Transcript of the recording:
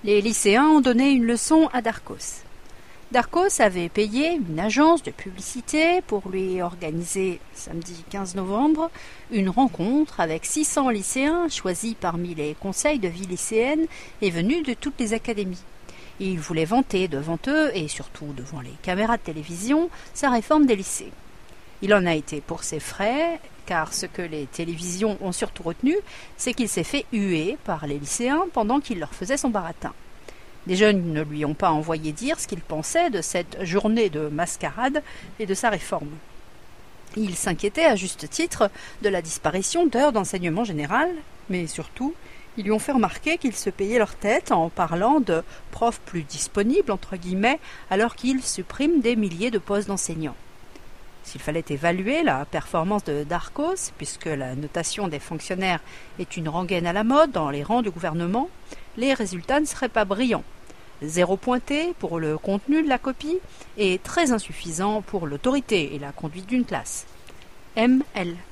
Les lycéens ont donné une leçon à Darcos. Darcos avait payé une agence de publicité pour lui organiser, samedi 15 novembre, une rencontre avec 600 lycéens choisis parmi les conseils de vie lycéenne et venus de toutes les académies. Il voulait vanter devant eux, et surtout devant les caméras de télévision, sa réforme des lycées. Il en a été pour ses frais, car ce que les télévisions ont surtout retenu, c'est qu'il s'est fait huer par les lycéens pendant qu'il leur faisait son baratin. Les jeunes ne lui ont pas envoyé dire ce qu'ils pensaient de cette journée de mascarade et de sa réforme. Il s'inquiétait à juste titre de la disparition d'heures d'enseignement général, mais surtout, ils lui ont fait remarquer qu'ils se payaient leur tête en parlant de « profs plus disponibles » entre guillemets, alors qu'ils suppriment des milliers de postes d'enseignants. S'il fallait évaluer la performance de Darcos, puisque la notation des fonctionnaires est une rengaine à la mode dans les rangs du gouvernement, les résultats ne seraient pas brillants. 0 pointé pour le contenu de la copie et très insuffisant pour l'autorité et la conduite d'une classe. M.L.